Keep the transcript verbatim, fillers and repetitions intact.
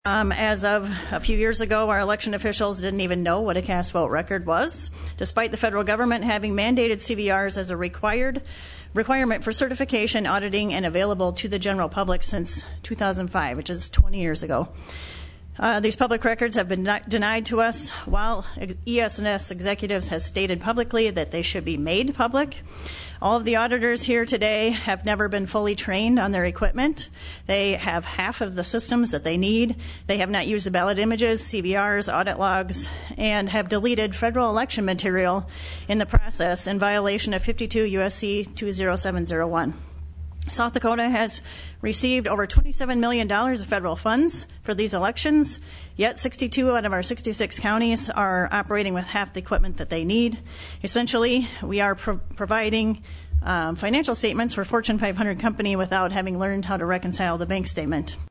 Um, as of a few years ago, our election officials didn't even know what a cast vote record was, despite the federal government having mandated C V Rs as a required requirement for certification, auditing, and available to the general public since two thousand five, which is twenty years ago. Uh, these public records have been de- denied to us, while E S and S executives has stated publicly that they should be made public. All of the auditors here today have never been fully trained on their equipment. They have half of the systems that they need. They have not used the ballot images, C V Rs, audit logs, and have deleted federal election material in the process in violation of fifty-two U S C two oh seven oh one. South Dakota has received over twenty-seven million dollars of federal funds for these elections, yet sixty-two out of our sixty-six counties are operating with half the equipment that they need. Essentially, we are pro- providing um, financial statements for Fortune five hundred company without having learned how to reconcile the bank statement.